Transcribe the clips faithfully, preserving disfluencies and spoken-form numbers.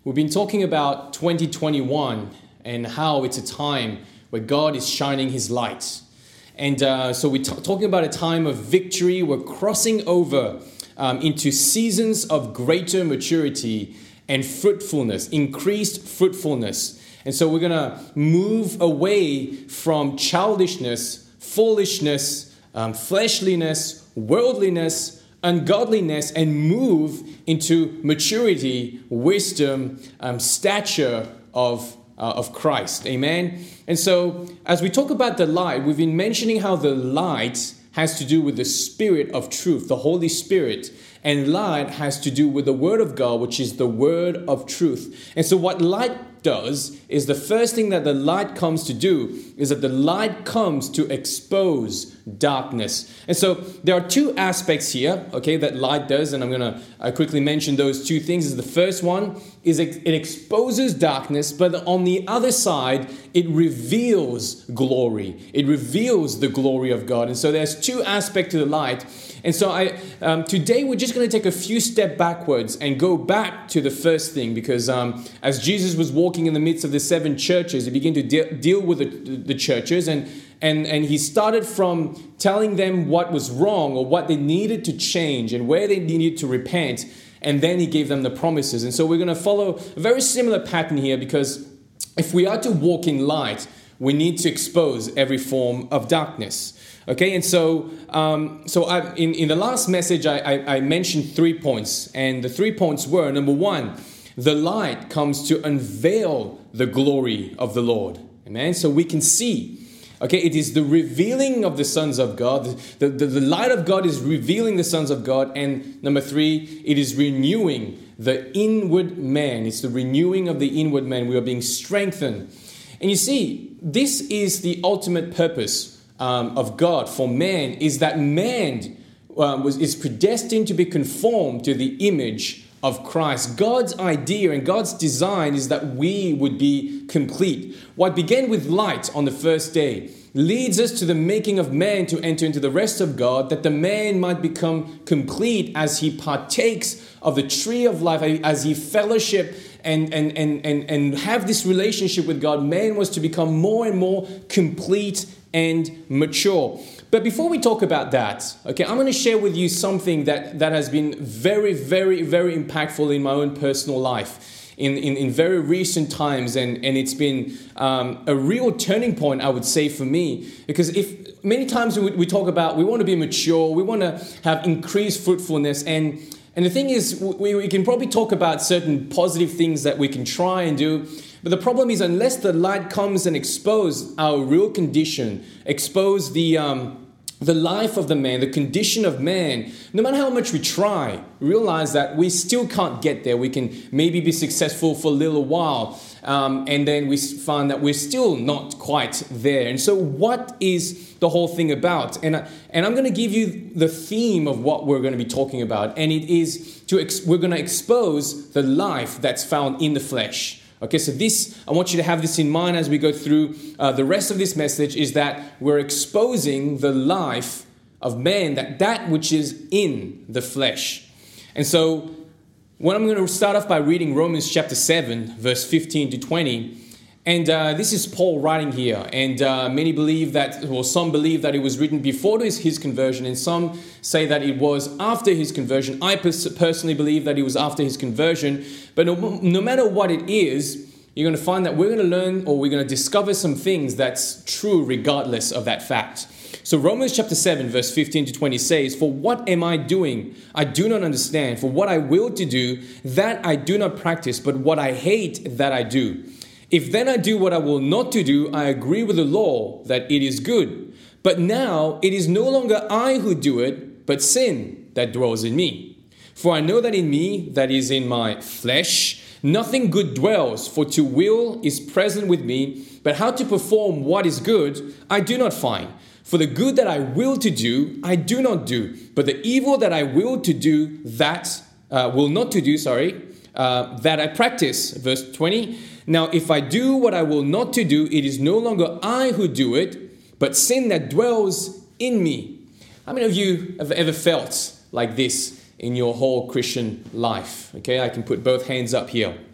We've been talking about twenty twenty-one and how it's a time where God is shining His light. And uh, so we're t- talking about a time of victory. We're crossing over um, into seasons of greater maturity and fruitfulness, increased fruitfulness. And so we're going to move away from childishness, foolishness, um, fleshliness, worldliness, ungodliness, and move into maturity, wisdom, um, stature of uh, of Christ. Amen. And so as we talk about the light, we've been mentioning how the light has to do with the Spirit of truth, the Holy Spirit. And light has to do with the Word of God, which is the Word of truth. And so what light does is the first thing that the light comes to do is that the light comes to expose darkness. And so there are two aspects here, okay, that light does, and I'm going to uh, quickly mention those two things. The first one is it, it exposes darkness, but on the other side, it reveals glory. It reveals the glory of God. And so there's two aspects to the light. And so I um, today we're just going to take a few steps backwards and go back to the first thing, because um, as Jesus was walking in the midst of the seven churches, he began to de- deal with the, the churches, and, and, and he started from telling them what was wrong or what they needed to change and where they needed to repent, and then he gave them the promises. And so we're going to follow a very similar pattern here, because if we are to walk in light, we need to expose every form of darkness. Okay, and so um, so I, in, in the last message, I, I, I mentioned three points. And the three points were, number one, the light comes to unveil the glory of the Lord. Amen, so we can see. Okay, it is the revealing of the sons of God. The, the, the light of God is revealing the sons of God. And number three, it is renewing the inward man. It's the renewing of the inward man. We are being strengthened. And you see, this is the ultimate purpose Um, of God for man, is that man um, was is predestined to be conformed to the image of Christ. God's idea and God's design is that we would be complete. What began with light on the first day leads us to the making of man to enter into the rest of God, that the man might become complete as he partakes of the tree of life, as he fellowship and, and, and, and, and have this relationship with God. Man was to become more and more complete and mature. But before we talk about that, okay, I'm going to share with you something that, that has been very, very, very impactful in my own personal life in, in, in very recent times. And, and it's been um, a real turning point, I would say, for me. Because if many times we, we talk about we want to be mature, we want to have increased fruitfulness. And, and the thing is, we, we can probably talk about certain positive things that we can try and do. But the problem is, unless the light comes and expose our real condition, expose the um, the life of the man, the condition of man, no matter how much we try, realize that we still can't get there. We can maybe be successful for a little while, um, and then we find that we're still not quite there. And so what is the whole thing about? And, I, and I'm going to give you the theme of what we're going to be talking about. And it is, to ex- we're going to expose the life that's found in the flesh. Okay, so this, I want you to have this in mind as we go through uh, the rest of this message, is that we're exposing the life of man, that that which is in the flesh. And so, what I'm going to start off by reading Romans chapter seven, verse fifteen to twenty. And uh, this is Paul writing here. And uh, many believe that, well, some believe that it was written before his, his conversion, and some say that it was after his conversion. I pers- personally believe that it was after his conversion. But no, no matter what it is, you're going to find that we're going to learn, or we're going to discover some things that's true regardless of that fact. So Romans chapter seven, verse fifteen to twenty says, "For what am I doing? I do not understand. For what I will to do, that I do not practice, but what I hate, that I do. If then I do what I will not to do, I agree with the law that it is good. But now it is no longer I who do it, but sin that dwells in me. For I know that in me, that is in my flesh, nothing good dwells, for to will is present with me, but how to perform what is good, I do not find. For the good that I will to do, I do not do, but the evil that I will to do, that uh, will not to do, sorry, uh, that I practice." Verse twenty. "Now, if I do what I will not to do, it is no longer I who do it, but sin that dwells in me." How many of you have ever felt like this in your whole Christian life? Okay, I can put both hands up here.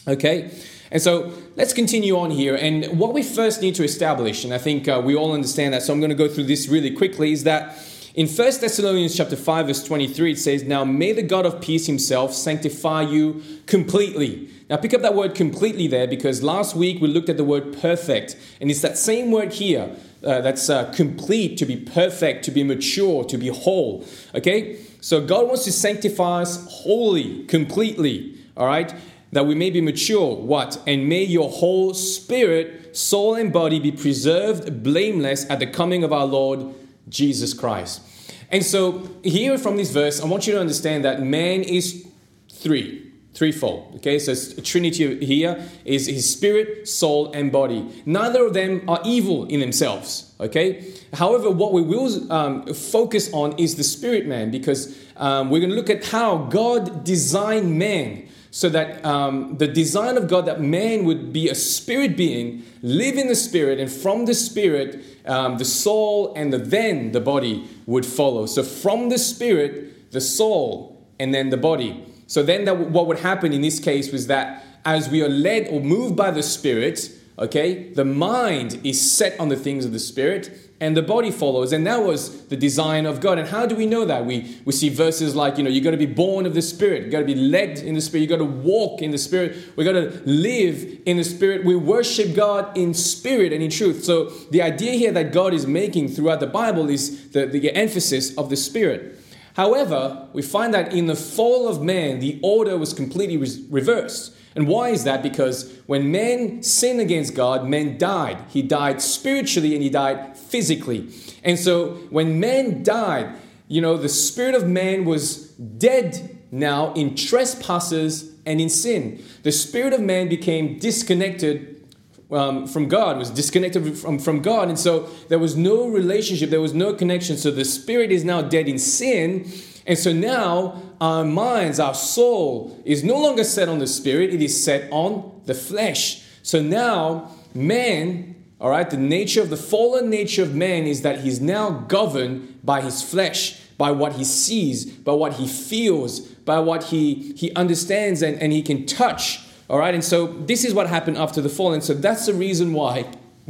Okay? And so let's continue on here. And what we first need to establish, and I think uh, we all understand that, so I'm going to go through this really quickly, is that in First Thessalonians chapter five, verse twenty-three, it says, "Now may the God of peace himself sanctify you completely." Now pick up that word completely there, because last week we looked at the word perfect. And it's that same word here uh, that's uh, complete, to be perfect, to be mature, to be whole. Okay? So God wants to sanctify us wholly, completely. All right? That we may be mature. What? "And may your whole spirit, soul, and body be preserved blameless at the coming of our Lord Jesus Christ." And so here from this verse, I want you to understand that man is three, threefold. Okay, so it's a trinity here is his spirit, soul, and body. Neither of them are evil in themselves. Okay. However, what we will um, focus on is the spirit man, because um, we're going to look at how God designed man. So that um, the design of God, that man would be a spirit being, live in the spirit, and from the spirit, um, the soul and the, then the body would follow. So from the spirit, the soul, and then the body. So then that what would happen in this case was that as we are led or moved by the spirit, okay, the mind is set on the things of the spirit, and the body follows. And that was the design of God. And how do we know that? We we see verses like, you know, you've got to be born of the Spirit. You've got to be led in the Spirit. You've got to walk in the Spirit. We've got to live in the Spirit. We worship God in spirit and in truth. So the idea here that God is making throughout the Bible is the, the emphasis of the Spirit. However, we find that in the fall of man, the order was completely re- reversed. And why is that? Because when man sinned against God, man died. He died spiritually and he died physically. And so when man died, you know, the spirit of man was dead now in trespasses and in sin. The spirit of man became disconnected um, from God, was disconnected from, from God. And so there was no relationship, there was no connection. So the spirit is now dead in sin. And so now our minds, our soul is no longer set on the spirit, it is set on the flesh. So now man, all right, the nature of the fallen nature of man is that he's now governed by his flesh, by what he sees, by what he feels, by what he, he understands and, and he can touch. All right, and so this is what happened after the fall. And so that's the reason why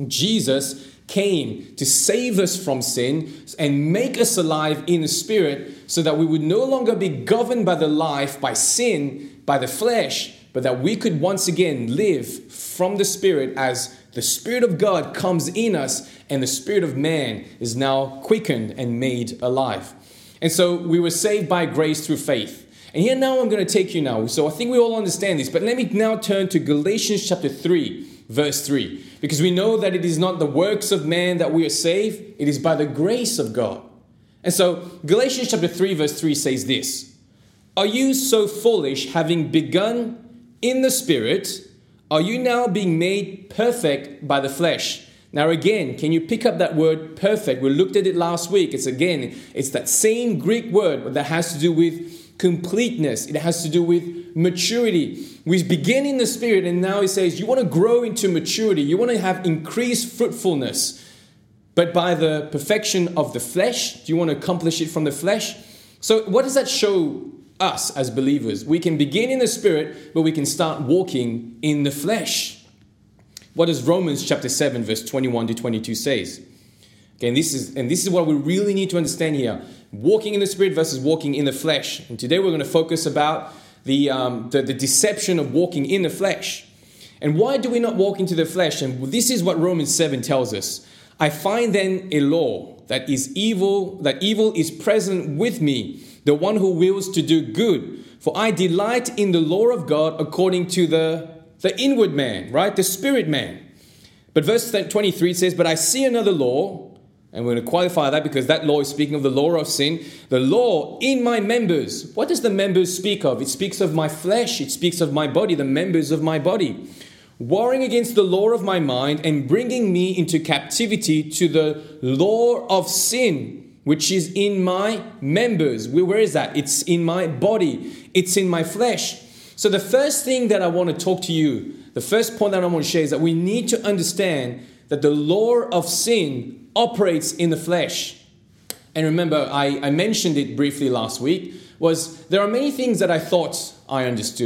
Jesus came to save us from sin and make us alive in the spirit, so that we would no longer be governed by the life, by sin, by the flesh, but that we could once again live from the spirit as the Spirit of God comes in us and the spirit of man is now quickened and made alive. And so we were saved by grace through faith. And here now I'm going to take you now. So I think we all understand this, but let me now turn to Galatians chapter three, verse three. Because we know that it is not the works of man that we are saved, it is by the grace of God. And so Galatians chapter three, verse three says this: "Are you so foolish, having begun in the spirit, are you now being made perfect by the flesh?" Now again, can you pick up that word perfect? We looked at it last week. It's again, it's that same Greek word that has to do with completeness. It has to do with maturity. We begin in the spirit, and now he says you want to grow into maturity. You want to have increased fruitfulness. But by the perfection of the flesh, do you want to accomplish it from the flesh? So what does that show us as believers? We can begin in the spirit, but we can start walking in the flesh. What does Romans chapter seven, verse twenty-one to twenty-two says? Okay, and this is and this is what we really need to understand here. Walking in the spirit versus walking in the flesh. And today we're going to focus about the, um, the, the deception of walking in the flesh. And why do we not walk into the flesh? And this is what Romans seven tells us. "I find then a law that is evil, that evil is present with me, the one who wills to do good. For I delight in the law of God according to the, the inward man," right? The spirit man. But verse twenty-three says, "But I see another law," and we're going to qualify that because that law is speaking of the law of sin. "The law in my members." What does the members speak of? It speaks of my flesh. It speaks of my body, the members of my body. "Warring against the law of my mind and bringing me into captivity to the law of sin, which is in my members." Where is that? It's in my body. It's in my flesh. So the first thing that I want to talk to you, the first point that I want to share is that we need to understand that the law of sin operates in the flesh. And remember, I, I mentioned it briefly last week, was there are many things that I thought I understood.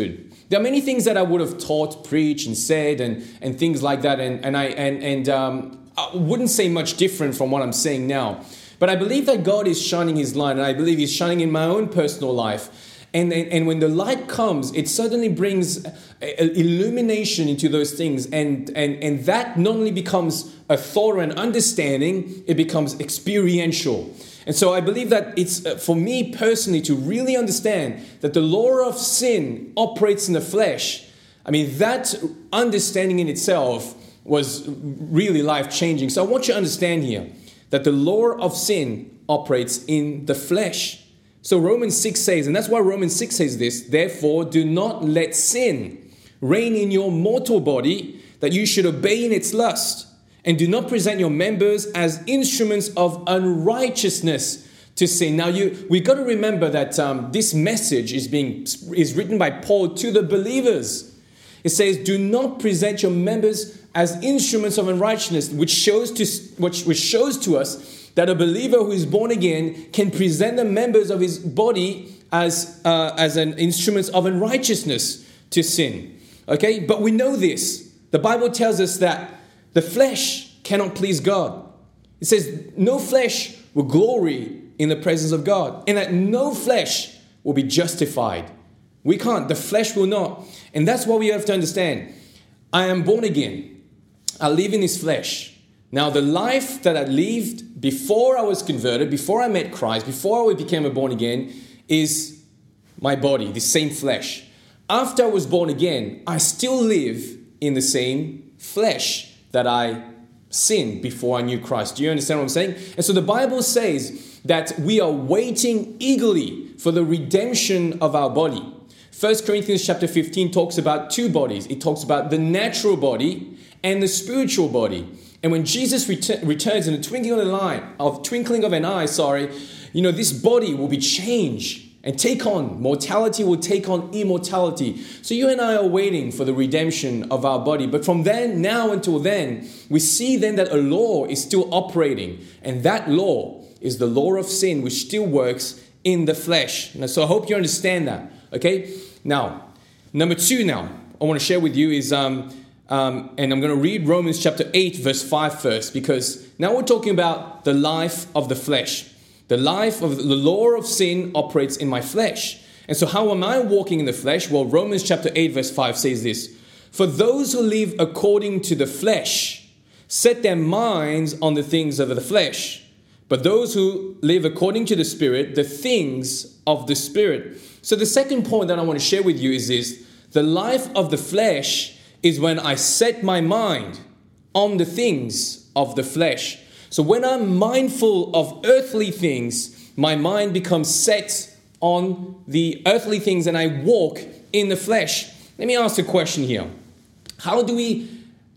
There are many things that I would have taught, preached, and said, and, and things like that. And, and I and, and um, I wouldn't say much different from what I'm saying now. But I believe that God is shining his light, and I believe he's shining in my own personal life. And, and, and when the light comes, it certainly brings illumination into those things. And, and, and that not only becomes a thought or an understanding, it becomes experiential. And so I believe that it's uh, for me personally to really understand that the law of sin operates in the flesh. I mean, that understanding in itself was really life-changing. So I want you to understand here that the law of sin operates in the flesh. So Romans six says, and that's why Romans six says this, therefore do not let sin reign in your mortal body, that you should obey in its lust. And do not present your members as instruments of unrighteousness to sin. Now, you we got to remember that um, this message is being is written by Paul to the believers. It says, "Do not present your members as instruments of unrighteousness," which shows to which which shows to us that a believer who is born again can present the members of his body as uh, as an instruments of unrighteousness to sin. Okay, but we know this. The Bible tells us that the flesh cannot please God. It says no flesh will glory in the presence of God, and that no flesh will be justified. We can't. The flesh will not. And that's what we have to understand. I am born again. I live in this flesh. Now, the life that I lived before I was converted, before I met Christ, before I became a born again, is my body, the same flesh. After I was born again, I still live in the same flesh that I sinned before I knew Christ. Do you understand what I'm saying? And so the Bible says that we are waiting eagerly for the redemption of our body. First Corinthians chapter fifteen talks about two bodies. It talks about the natural body and the spiritual body. And when Jesus ret- returns in the twinkling of an eye, of twinkling of an eye, sorry, you know, this body will be changed and take on, mortality will take on immortality. So you and I are waiting for the redemption of our body. But from then, now until then, we see then that a law is still operating. And that law is the law of sin, which still works in the flesh. Now, so I hope you understand that. Okay? Now, number two now, I want to share with you is, um, um, and I'm going to read Romans chapter eight, verse five first, because now we're talking about the life of the flesh. The life of the law of sin operates in my flesh. And so how am I walking in the flesh? Well, Romans chapter eight verse five says this. For those who live according to the flesh set their minds on the things of the flesh. But those who live according to the Spirit, the things of the Spirit. So the second point that I want to share with you is this. The life of the flesh is when I set my mind on the things of the flesh. So when I'm mindful of earthly things, my mind becomes set on the earthly things and I walk in the flesh. Let me ask a question here. How do we,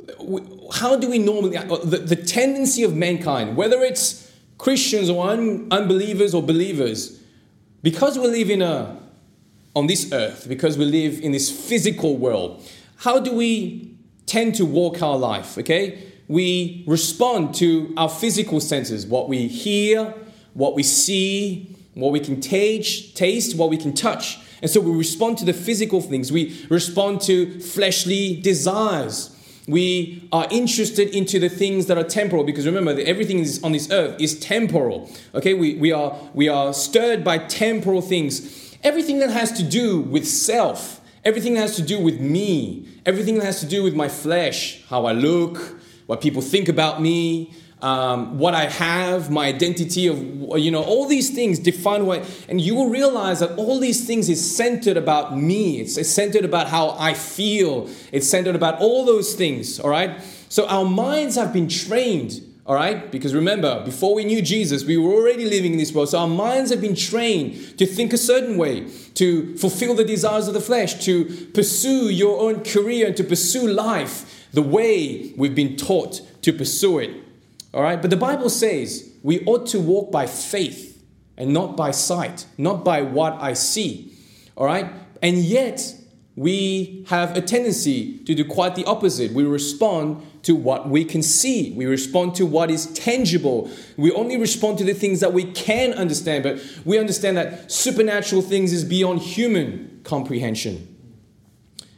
how do we normally, the, the tendency of mankind, whether it's Christians or un, unbelievers or believers, because we live in a, on this earth, because we live in this physical world, how do we tend to walk our life, okay? We respond to our physical senses, what we hear, what we see, what we can taste, taste, what we can touch. And so we respond to the physical things. We respond to fleshly desires. We are interested into the things that are temporal, because remember that everything is on this earth is temporal. Okay, we, we are we are stirred by temporal things. Everything that has to do with self, everything that has to do with me, everything that has to do with my flesh, how I look, what people think about me, um, what I have, my identity of, you know, all these things define what, and you will realize that all these things is centered about me. It's, it's centered about how I feel. It's centered about all those things, all right? So our minds have been trained, all right? Because remember, before we knew Jesus, we were already living in this world. So our minds have been trained to think a certain way, to fulfill the desires of the flesh, to pursue your own career and to pursue life the way we've been taught to pursue it. All right? But the Bible says we ought to walk by faith and not by sight, not by what I see. All right? And yet we have a tendency to do quite the opposite. We respond to what we can see. We respond to what is tangible. We only respond to the things that we can understand, but we understand that supernatural things is beyond human comprehension.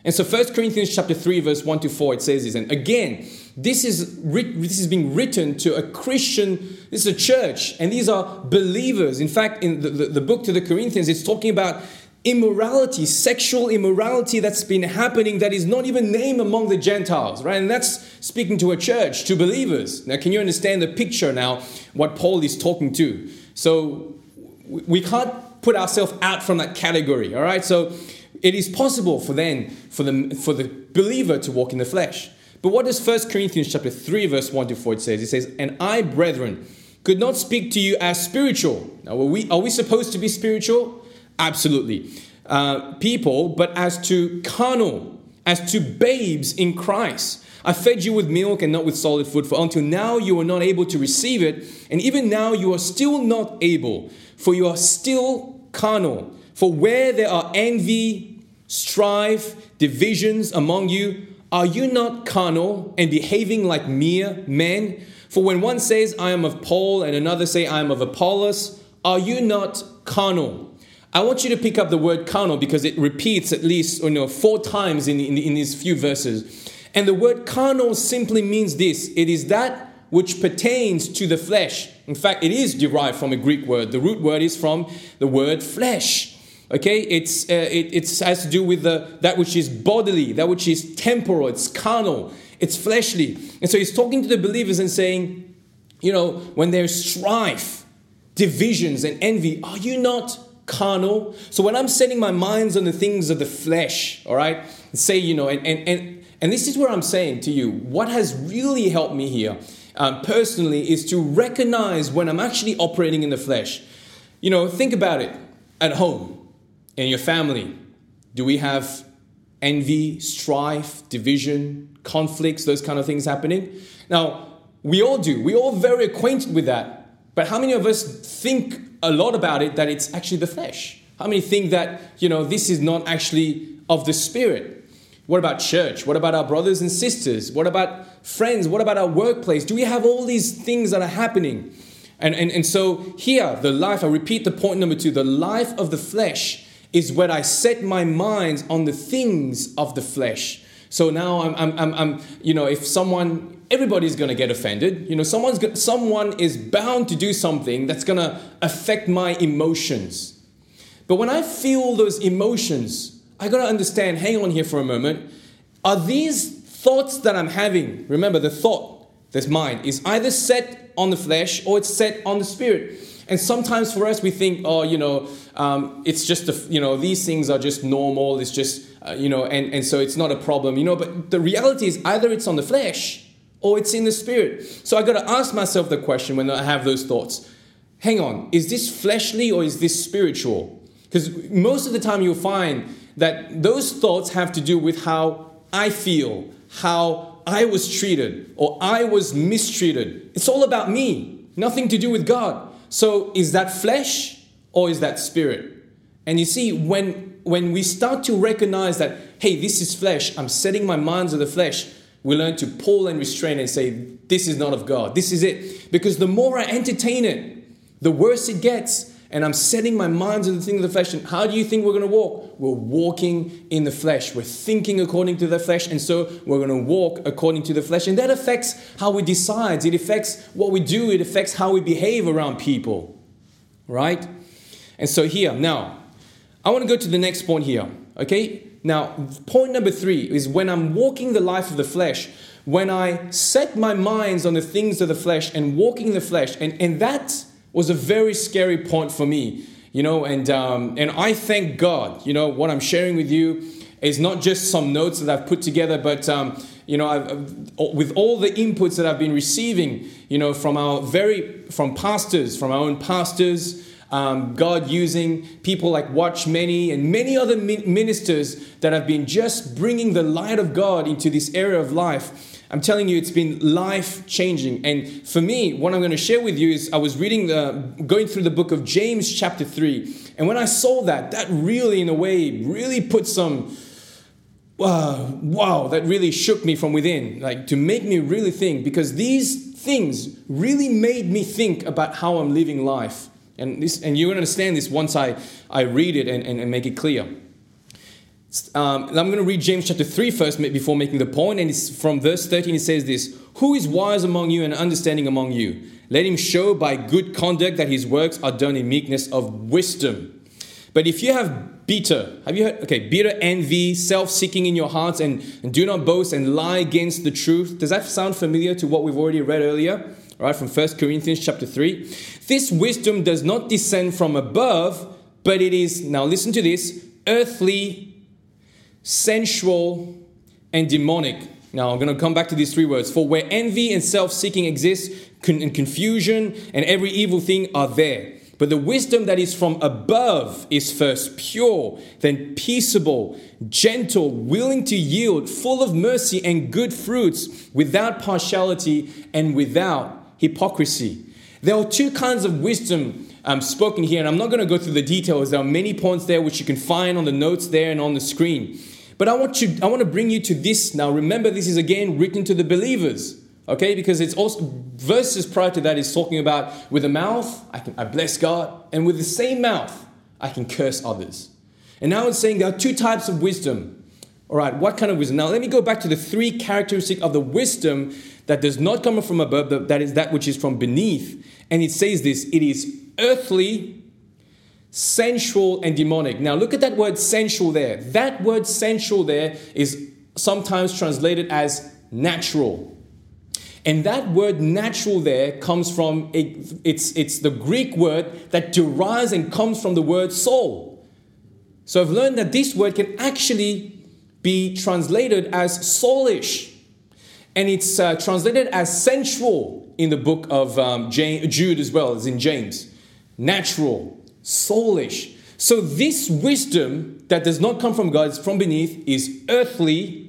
And so First Corinthians chapter three, verse one to four, it says this. And again, this is writ- this is being written to a Christian, this is a church, and these are believers. In fact, in the, the, the book to the Corinthians, it's talking about immorality, sexual immorality that's been happening that is not even named among the Gentiles, right? And that's speaking to a church, to believers. Now, can you understand the picture now, what Paul is talking to? So we can't put ourselves out from that category, all right? So it is possible for then, for the, for the believer to walk in the flesh. But what does First Corinthians chapter three, verse one to four, it says? It says, and I, brethren, could not speak to you as spiritual. Now, are we, are we supposed to be spiritual? Absolutely. Uh, people, but as to carnal, as to babes in Christ. I fed you with milk and not with solid food, for until now you are not able to receive it, and even now you are still not able, for you are still carnal. For where there are envy, strife, divisions among you, are you not carnal and behaving like mere men? For when one says, I am of Paul, and another say, I am of Apollos, are you not carnal? I want you to pick up the word carnal because it repeats at least you know, four times in, in, in these few verses. And the word carnal simply means this. It is that which pertains to the flesh. In fact, it is derived from a Greek word. The root word is from the word flesh. Okay, it's uh, it it's, has to do with the that which is bodily, that which is temporal, it's carnal, it's fleshly. And so he's talking to the believers and saying, you know, when there's strife, divisions and envy, are you not carnal? So when I'm setting my minds on the things of the flesh, all right, say, you know, and and and, and this is where I'm saying to you, what has really helped me here um, personally is to recognize when I'm actually operating in the flesh. You know, think about it at home. In your family, do we have envy, strife, division, conflicts, those kind of things happening? Now, we all do. We're all very acquainted with that. But how many of us think a lot about it that it's actually the flesh? How many think that, you know, this is not actually of the Spirit? What about church? What about our brothers and sisters? What about friends? What about our workplace? Do we have all these things that are happening? And, and, and so here, the life, I repeat the point number two, the life of the flesh is when I set my mind on the things of the flesh. So now I'm, I'm, I'm, I'm you know, if someone, everybody's going to get offended. You know, someone's go, someone is bound to do something that's going to affect my emotions. But when I feel those emotions, I got to understand, hang on here for a moment. Are these thoughts that I'm having, remember the thought that's mine, is either set on the flesh or it's set on the spirit. And sometimes for us, we think, oh, you know, um, it's just, a, you know, these things are just normal. It's just, uh, you know, and, and so it's not a problem, you know. But the reality is either it's on the flesh or it's in the spirit. So I got to ask myself the question when I have those thoughts. Hang on, is this fleshly or is this spiritual? Because most of the time you'll find that those thoughts have to do with how I feel, how I was treated or I was mistreated. It's all about me, nothing to do with God. So is that flesh or is that spirit? And you see, when, when we start to recognize that, hey, this is flesh, I'm setting my minds on the flesh, we learn to pull and restrain and say, this is not of God. This is it. Because the more I entertain it, the worse it gets. And I'm setting my minds on the things of the flesh. And how do you think we're going to walk? We're walking in the flesh. We're thinking according to the flesh. And so we're going to walk according to the flesh. And that affects how we decide. It affects what we do. It affects how we behave around people. Right? And so here, now, I want to go to the next point here. Okay? Now, point number three is when I'm walking the life of the flesh, when I set my minds on the things of the flesh and walking in the flesh, and, and that was a very scary point for me, you know, and um, and I thank God, you know, what I'm sharing with you is not just some notes that I've put together, but, um, you know, I've, with all the inputs that I've been receiving, you know, from our very, from pastors, from our own pastors, um, God using people like Watch Many and many other ministers that have been just bringing the light of God into this area of life. I'm telling you, it's been life-changing. And for me, what I'm going to share with you is I was reading, the, going through the book of James chapter three. And when I saw that, that really, in a way, really put some, wow, wow, that really shook me from within. Like, to make me really think. Because these things really made me think about how I'm living life. And this, and you're going to understand this once I, I read it and, and, and make it clear. It Um, I'm going to read James chapter three first before making the point. And it's from verse thirteen, it says this: "Who is wise among you and understanding among you? Let him show by good conduct that his works are done in meekness of wisdom. But if you have bitter," have you heard? Okay, bitter envy, self-seeking in your hearts, and, and do not boast and lie against the truth. Does that sound familiar to what we've already read earlier? All right, from First Corinthians chapter three. "This wisdom does not descend from above, but it is," now listen to this, "earthly, sensual, and demonic." Now, I'm going to come back to these three words. "For where envy and self-seeking exist, con- and confusion and every evil thing are there. But the wisdom that is from above is first pure, then peaceable, gentle, willing to yield, full of mercy and good fruits, without partiality and without hypocrisy." There are two kinds of wisdom um, spoken here, and I'm not going to go through the details. There are many points there which you can find on the notes there and on the screen. But I want you, I want to bring you to this now. Remember, this is again written to the believers, okay? Because it's also verses prior to that is talking about with the mouth I can I bless God, and with the same mouth I can curse others. And now it's saying there are two types of wisdom. All right, what kind of wisdom? Now let me go back to the three characteristics of the wisdom that does not come from above, that is that which is from beneath. And it says this: it is earthly, sensual, and demonic. Now look at that word sensual there. That word sensual there is sometimes translated as natural. And that word natural there comes from, a, it's, it's the Greek word that derives and comes from the word soul. So I've learned that this word can actually be translated as soulish. And it's uh, translated as sensual in the book of um, James, Jude as well as in James. Natural, soulish. So this wisdom that does not come from God, it's from beneath, is earthly,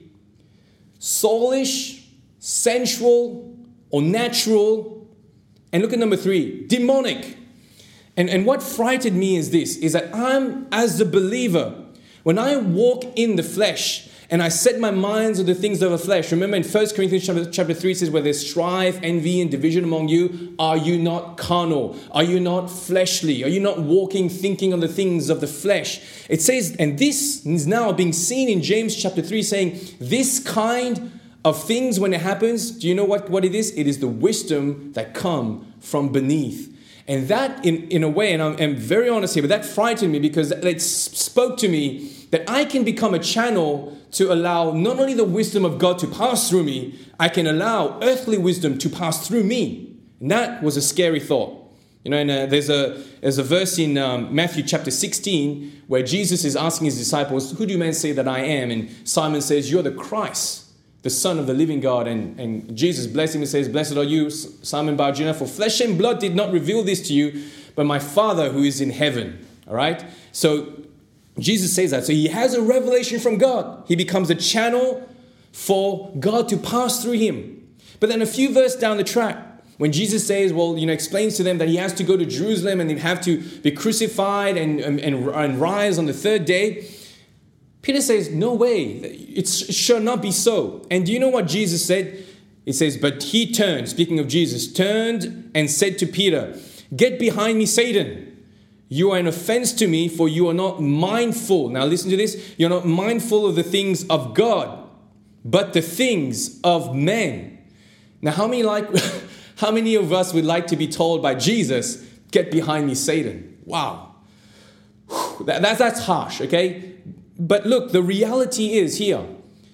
soulish, sensual, or natural. And look at number three, demonic. And, and what frightened me is this, is that I'm, as the believer, when I walk in the flesh and I set my minds on the things of the flesh. Remember in First Corinthians chapter, chapter three, it says, where there's strife, envy, and division among you, are you not carnal? Are you not fleshly? Are you not walking, thinking on the things of the flesh? It says, and this is now being seen in James chapter three, saying, this kind of things, when it happens, do you know what, what it is? It is the wisdom that come from beneath. And that, in, in a way, and I'm, I'm very honest here, but that frightened me because it spoke to me that I can become a channel to allow not only the wisdom of God to pass through me, I can allow earthly wisdom to pass through me. And that was a scary thought. You know, and uh, there's a there's a verse in um, Matthew chapter sixteen where Jesus is asking his disciples, who do men say that I am? And Simon says, you're the Christ, the Son of the living God. And, and Jesus blessed him and says, blessed are you, Simon Bar-Jonah, for flesh and blood did not reveal this to you, but my Father who is in heaven. All right? So Jesus says that. So he has a revelation from God. He becomes a channel for God to pass through him. But then a few verses down the track, when Jesus says, well, you know, explains to them that he has to go to Jerusalem and they have to be crucified and, and, and rise on the third day, Peter says, no way, it shall not be so. And do you know what Jesus said? It says, but he turned, speaking of Jesus, turned and said to Peter, get behind me, Satan. You are an offense to me, for you are not mindful. Now listen to this. You're not mindful of the things of God, but the things of men. Now how many like, how many of us would like to be told by Jesus, get behind me, Satan? Wow. That, that, that's harsh, okay? But look, the reality is here.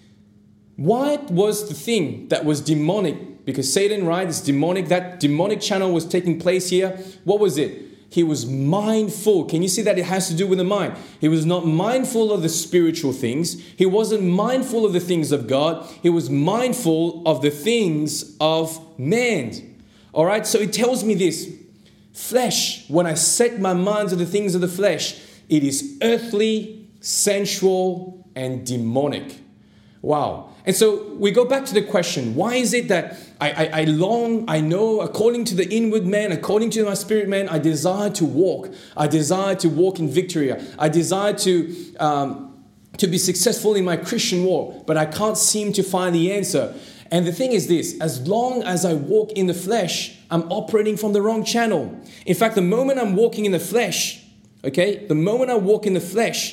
What was the thing that was demonic? Because Satan, right, is demonic. That demonic channel was taking place here. What was it? He was mindful. Can you see that it has to do with the mind? He was not mindful of the spiritual things. He wasn't mindful of the things of God. He was mindful of the things of man. All right, so it tells me this. Flesh, when I set my mind on the things of the flesh, it is earthly, sensual, and demonic. Wow. And so we go back to the question, why is it that I, I, I long, I know, according to the inward man, according to my spirit man, I desire to walk. I desire to walk in victory. I desire to, um, to be successful in my Christian walk, but I can't seem to find the answer. And the thing is this, as long as I walk in the flesh, I'm operating from the wrong channel. In fact, the moment I'm walking in the flesh, okay, the moment I walk in the flesh,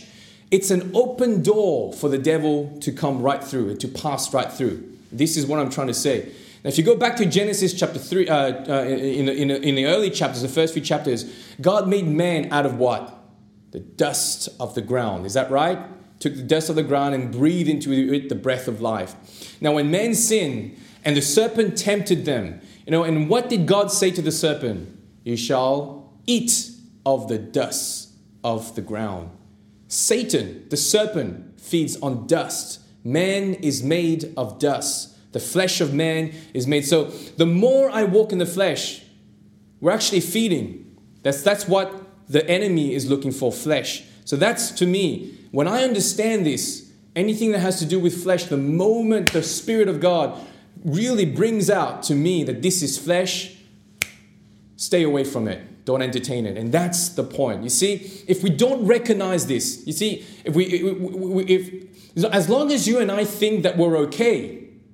It's an open door for the devil to come right through, to pass right through. This is what I'm trying to say. Now, if you go back to Genesis chapter three, uh, uh, in, the, in, the, in the early chapters, the first few chapters, God made man out of what? The dust of the ground. Is that right? Took the dust of the ground and breathed into it the breath of life. Now, when man sinned and the serpent tempted them, you know, and what did God say to the serpent? You shall eat of the dust of the ground. Satan, the serpent, feeds on dust. Man is made of dust. The flesh of man is made. So the more I walk in the flesh, we're actually feeding. That's, that's what the enemy is looking for, flesh. So that's, to me, when I understand this, anything that has to do with flesh, the moment the Spirit of God really brings out to me that this is flesh, stay away from it. Don't entertain it. And that's the point. You see, if we don't recognize this, you see, if we, if, as long as you and I think that we're okay,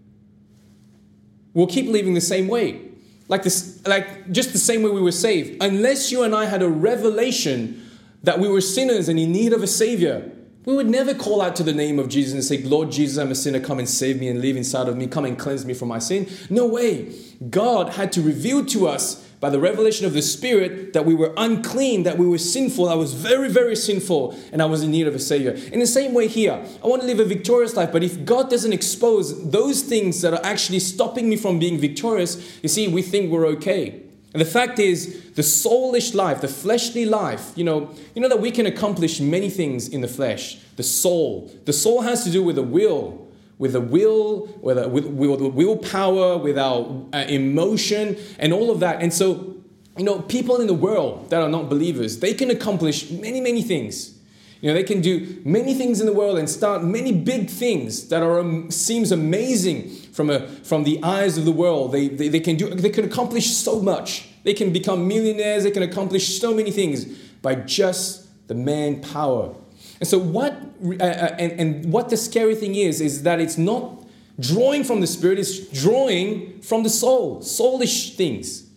we'll keep living the same way. Like this, like just the same way we were saved. Unless you and I had a revelation that we were sinners and in need of a Savior, we would never call out to the name of Jesus and say, Lord Jesus, I'm a sinner. Come and save me and live inside of me. Come and cleanse me from my sin. No way. God had to reveal to us by the revelation of the Spirit that we were unclean, that we were sinful. I was very, very sinful, and I was in need of a Savior. In the same way here, I want to live a victorious life, but if God doesn't expose those things that are actually stopping me from being victorious, you see, we think we're okay. And the fact is, the soulish life, the fleshly life, you know, you know that we can accomplish many things in the flesh. The soul. The soul has to do with the will. With the will, with, a, with, with willpower, with our uh, emotion, and all of that. And so, you know, people in the world that are not believers, they can accomplish many, many things. You know, they can do many things in the world and start many big things that are um, seems amazing from a from the eyes of the world. They, they they can do they can accomplish so much. They can become millionaires. They can accomplish so many things by just the manpower. And so what, uh, and, and what the scary thing is, is that it's not drawing from the Spirit, it's drawing from the soul, soulish things.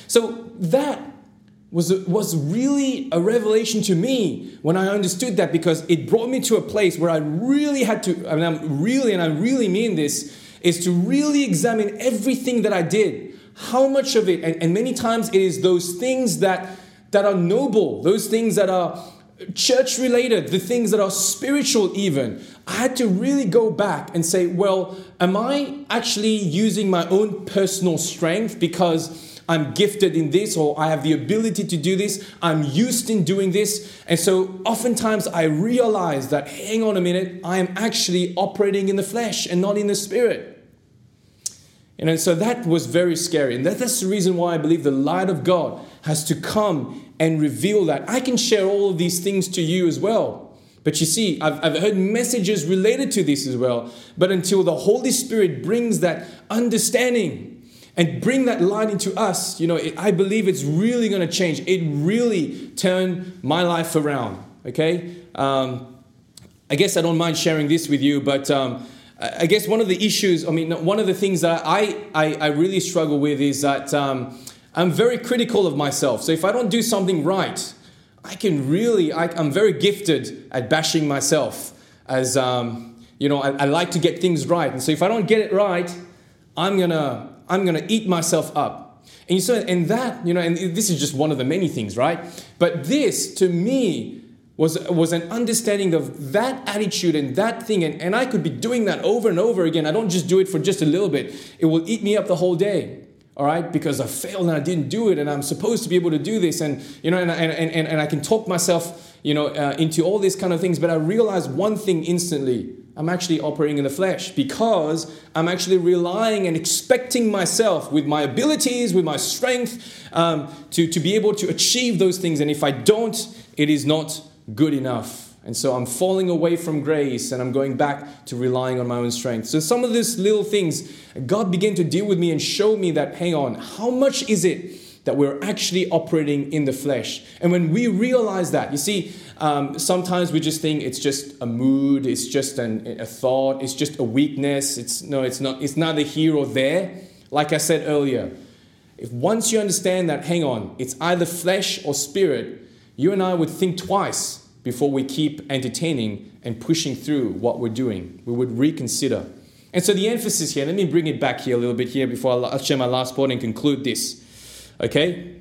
So that was, was really a revelation to me when I understood that, because it brought me to a place where I really had to, I mean, I'm really, and I really mean this, is to really examine everything that I did, how much of it, and, and many times it is those things that, that are noble, those things that are church related, the things that are spiritual even. I had to really go back and say, well, am I actually using my own personal strength because I'm gifted in this, or I have the ability to do this, I'm used in doing this? And so oftentimes I realize that, hang on a minute, I am actually operating in the flesh and not in the Spirit. And so that was very scary. And that, that's the reason why I believe the light of God has to come and reveal that. I can share all of these things to you as well. But you see, I've, I've heard messages related to this as well. But until the Holy Spirit brings that understanding and bring that light into us, you know, it, I believe it's really going to change. It really turned my life around, okay? Um, I guess I don't mind sharing this with you, but um, I guess one of the issues, I mean, one of the things that I, I, I really struggle with is that um, I'm very critical of myself. So if I don't do something right, I can really, I, I'm very gifted at bashing myself. As, um, you know, I, I like to get things right. And so if I don't get it right, I'm going to I'm gonna eat myself up. And you saw, and that, you know, and this is just one of the many things, right? But this, to me, was, was an understanding of that attitude and that thing. And, and I could be doing that over and over again. I don't just do it for just a little bit. It will eat me up the whole day. All right, because I failed and I didn't do it, and I'm supposed to be able to do this, and you know, and and and, and I can talk myself, you know, uh, into all these kind of things. But I realized one thing instantly: I'm actually operating in the flesh, because I'm actually relying and expecting myself with my abilities, with my strength, um, to to be able to achieve those things. And if I don't, it is not good enough. And so I'm falling away from grace, and I'm going back to relying on my own strength. So some of these little things, God began to deal with me and show me that, hang on, how much is it that we're actually operating in the flesh? And when we realize that, you see, um, sometimes we just think it's just a mood, it's just an, a thought, it's just a weakness. It's no, it's not. It's neither here or there. Like I said earlier, if once you understand that, hang on, it's either flesh or spirit, you and I would think twice before we keep entertaining and pushing through what we're doing. We would reconsider. And so the emphasis here, let me bring it back here a little bit here before I share my last point and conclude this. Okay?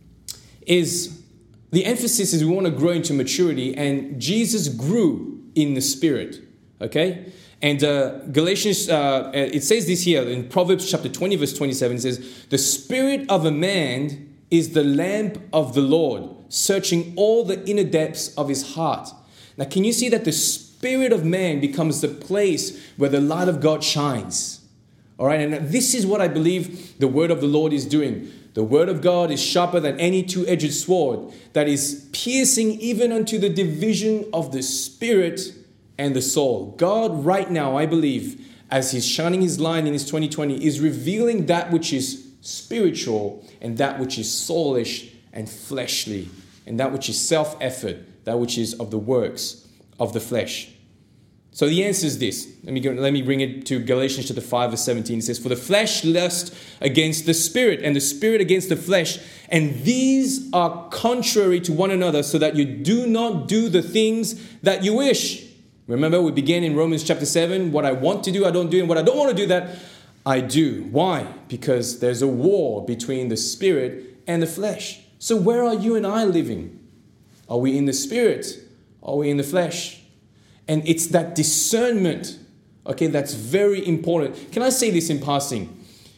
Is the emphasis is we want to grow into maturity, and Jesus grew in the Spirit. Okay? And uh, Galatians, uh, it says this here in Proverbs chapter twenty, verse twenty-seven, it says, "The spirit of a man is the lamp of the Lord, searching all the inner depths of his heart." Now, can you see that the spirit of man becomes the place where the light of God shines? All right, and this is what I believe the word of the Lord is doing. The word of God is sharper than any two-edged sword that is piercing even unto the division of the spirit and the soul. God right now, I believe, as he's shining his light in his twenty twenty, is revealing that which is spiritual and that which is soulish and fleshly, and that which is self-effort, that which is of the works of the flesh. So the answer is this. Let me go, let me bring it to Galatians chapter five, verse seventeen. It says, "For the flesh lusts against the spirit, and the spirit against the flesh, and these are contrary to one another, so that you do not do the things that you wish." Remember, we began in Romans chapter seven. What I want to do, I don't do, and what I don't want to do, that I do. Why? Because there's a war between the spirit and the flesh. So where are you and I living? Are we in the spirit? Are we in the flesh? And it's that discernment, okay, that's very important. Can I say this in passing?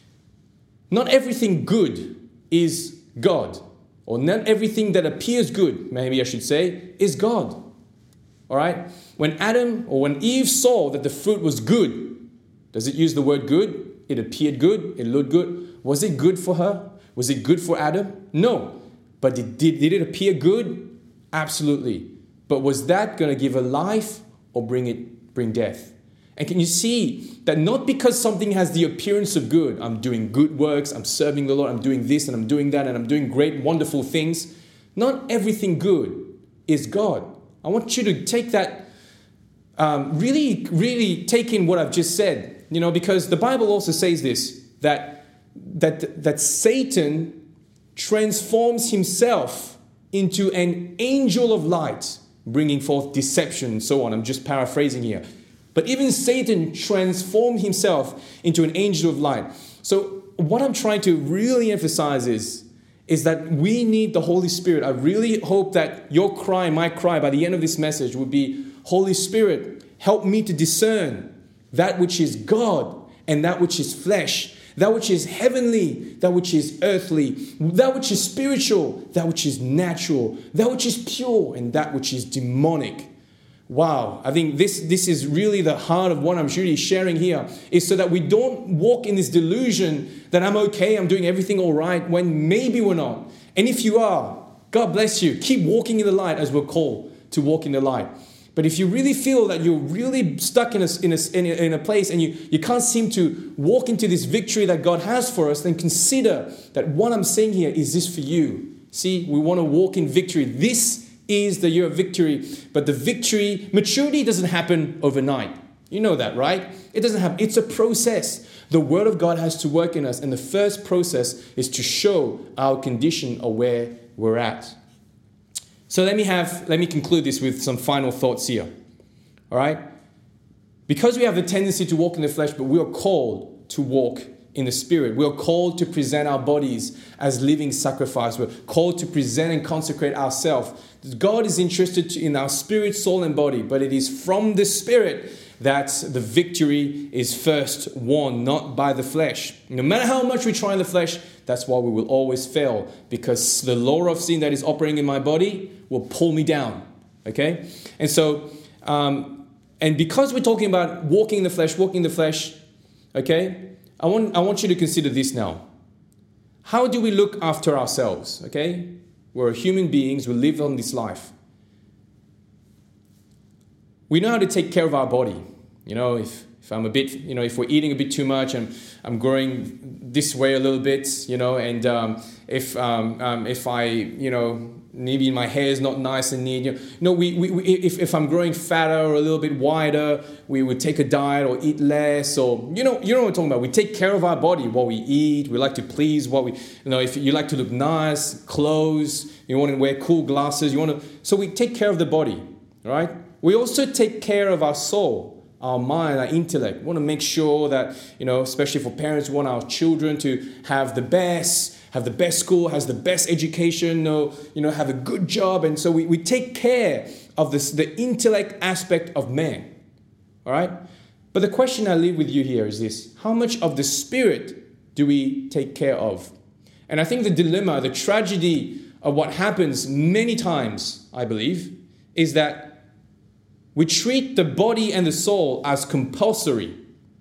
Not everything good is God. Or not everything that appears good, maybe I should say, is God. All right? When Adam or when Eve saw that the fruit was good, does it use the word good? It appeared good. It looked good. Was it good for her? Was it good for Adam? No. But did, did, did it appear good? Absolutely. But was that going to give her life or bring it bring death? And can you see that not because something has the appearance of good, I'm doing good works, I'm serving the Lord, I'm doing this and I'm doing that and I'm doing great, wonderful things. Not everything good is God. I want you to take that, um, really, really take in what I've just said. You know, because the Bible also says this, that, that, that Satan transforms himself into an angel of light, bringing forth deception and so on. I'm just paraphrasing here. But even Satan transformed himself into an angel of light. So what I'm trying to really emphasize is, is that we need the Holy Spirit. I really hope that your cry, my cry, by the end of this message would be, Holy Spirit, help me to discern that which is God and that which is flesh, that which is heavenly, that which is earthly, that which is spiritual, that which is natural, that which is pure, and that which is demonic. Wow, I think this, this is really the heart of what I'm really sharing here, is so that we don't walk in this delusion that I'm okay, I'm doing everything all right, when maybe we're not. And if you are, God bless you. Keep walking in the light as we're called to walk in the light. But if you really feel that you're really stuck in a, in a, in a, in a place and you, you can't seem to walk into this victory that God has for us, then consider that what I'm saying here is this for you. See, we want to walk in victory. This is the year of victory. But the victory, maturity doesn't happen overnight. You know that, right? It doesn't happen. It's a process. The Word of God has to work in us. And the first process is to show our condition of where we're at. So let me have, let me conclude this with some final thoughts here. All right? Because we have a tendency to walk in the flesh, but we are called to walk in the Spirit. We are called to present our bodies as living sacrifice. We're called to present and consecrate ourselves. God is interested in our spirit, soul, and body, but it is from the Spirit that the victory is first won, not by the flesh. No matter how much we try in the flesh, that's why we will always fail, because the law of sin that is operating in my body will pull me down. Okay? And so, um, and because we're talking about walking in the flesh, walking in the flesh, okay, I want, I want you to consider this now. How do we look after ourselves? Okay? We're human beings, we live on this life. We know how to take care of our body. You know, if, if I'm a bit, you know, if we're eating a bit too much and I'm growing this way a little bit, you know, and um, if um, um, if I, you know, maybe my hair is not nice and neat, you know, we, we, we if, if I'm growing fatter or a little bit wider, we would take a diet or eat less, or, you know, you know what I'm talking about. We take care of our body, what we eat. We like to please what we, you know, if you like to look nice, clothes, you want to wear cool glasses, you want to, so we take care of the body. right? We also take care of our soul, our mind, our intellect. We want to make sure that, you know, especially for parents, we want our children to have the best, have the best school, has the best education, you know, you know have a good job. And so we, we take care of this, the intellect aspect of man, all right? But the question I leave with you here is this: how much of the spirit do we take care of? And I think the dilemma, the tragedy of what happens many times, I believe, is that we treat the body and the soul as compulsory,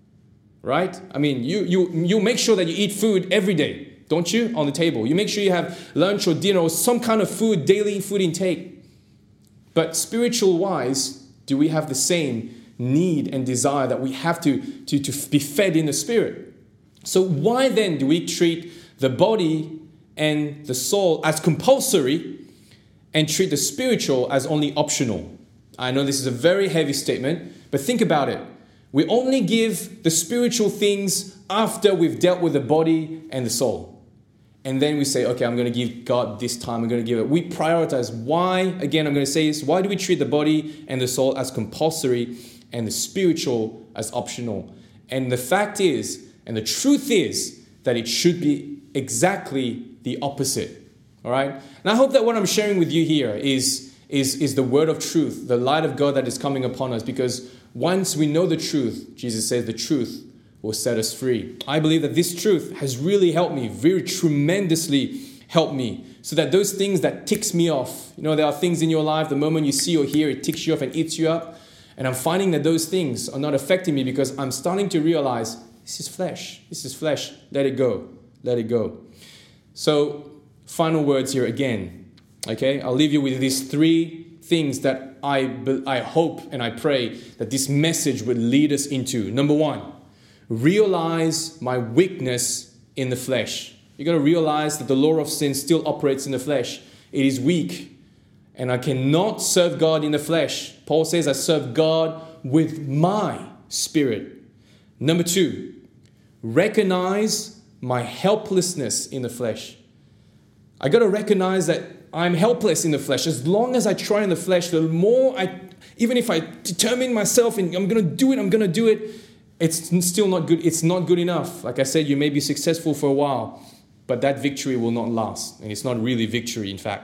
right? I mean, you you you make sure that you eat food every day, don't you, on the table? You make sure you have lunch or dinner or some kind of food, daily food intake. But spiritual-wise, do we have the same need and desire that we have to, to, to be fed in the spirit? So why then do we treat the body and the soul as compulsory and treat the spiritual as only optional? I know this is a very heavy statement, but think about it. We only give the spiritual things after we've dealt with the body and the soul. And then we say, okay, I'm going to give God this time. I'm going to give it. We prioritize. Why? Again, I'm going to say this. Why do we treat the body and the soul as compulsory and the spiritual as optional? And the fact is, and the truth is, that it should be exactly the opposite. All right? And I hope that what I'm sharing with you here is, is, is the word of truth, the light of God that is coming upon us. Because once we know the truth, Jesus says the truth will set us free. I believe that this truth has really helped me, very tremendously helped me, so that those things that ticks me off, you know, there are things in your life, the moment you see or hear, it ticks you off and eats you up. And I'm finding that those things are not affecting me because I'm starting to realize this is flesh. This is flesh. Let it go. Let it go. So, final words here again. Okay, I'll leave you with these three things that I, I hope and I pray that this message would lead us into. Number one, realize my weakness in the flesh. You got to realize that the law of sin still operates in the flesh. It is weak. And I cannot serve God in the flesh. Paul says I serve God with my spirit. Number two, recognize my helplessness in the flesh. I got to recognize that I'm helpless in the flesh. As long as I try in the flesh, the more I, even if I determine myself and I'm going to do it, I'm going to do it, it's still not good. It's not good enough. Like I said, you may be successful for a while, but that victory will not last. And it's not really victory, in fact.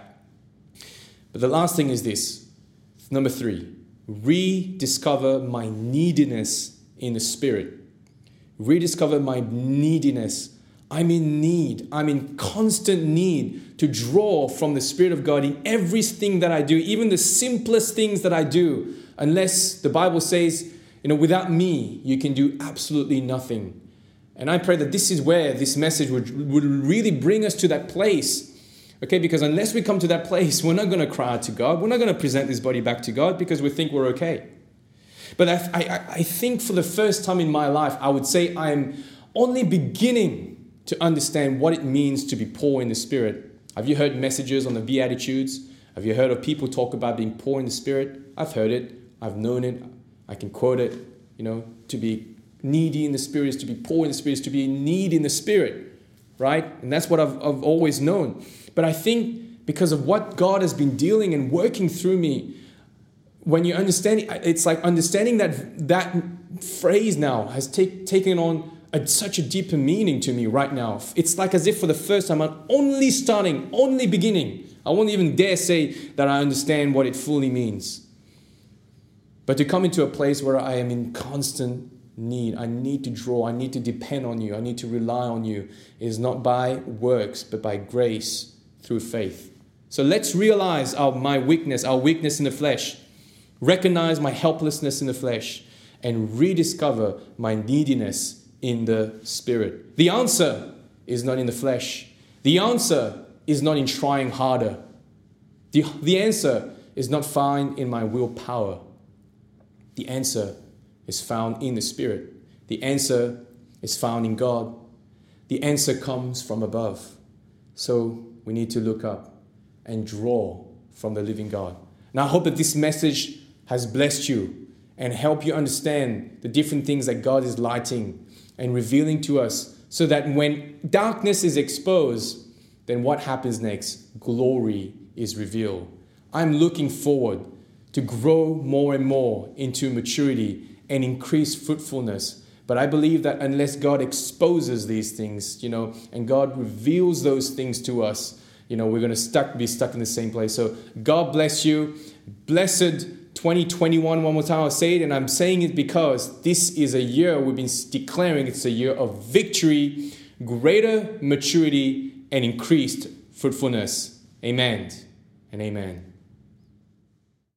But the last thing is this. Number three, rediscover my neediness in the spirit. Rediscover my neediness. I'm in need. I'm in constant need to draw from the Spirit of God in everything that I do, even the simplest things that I do, unless the Bible says, you know, without me, you can do absolutely nothing. And I pray that this is where this message would, would really bring us to that place. Okay, because unless we come to that place, we're not going to cry out to God. We're not going to present this body back to God because we think we're okay. But I, I, I think for the first time in my life, I would say I'm only beginning to understand what it means to be poor in the Spirit. Have you heard messages on the Beatitudes? Have you heard of people talk about being poor in the Spirit? I've heard it. I've known it. I can quote it. You know, to be needy in the Spirit is to be poor in the Spirit, is to be in need in the Spirit, right? And that's what I've, I've always known. But I think because of what God has been dealing and working through me, when you understand, it's like understanding that that phrase now has take, taken on a, such a deeper meaning to me right now. It's like as if for the first time I'm only starting, only beginning. I won't even dare say that I understand what it fully means. But to come into a place where I am in constant need, I need to draw, I need to depend on you, I need to rely on you, is not by works, but by grace through faith. So let's realize our, my weakness, our weakness in the flesh, recognize my helplessness in the flesh, and rediscover my neediness in the Spirit. The answer is not in the flesh. The answer is not in trying harder. The, the answer is not found in my willpower. The answer is found in the Spirit. The answer is found in God. The answer comes from above. So we need to look up and draw from the living God. Now I hope that this message has blessed you and helped you understand the different things that God is lighting and revealing to us, so that when darkness is exposed, then what happens next? Glory is revealed. I'm looking forward to grow more and more into maturity and increase fruitfulness. But I believe that unless God exposes these things, you know, and God reveals those things to us, you know, we're going to stuck be stuck in the same place. So God bless you. Blessed twenty twenty-one, one more time I'll say it, and I'm saying it because this is a year we've been declaring it's a year of victory, greater maturity, and increased fruitfulness. Amen and amen.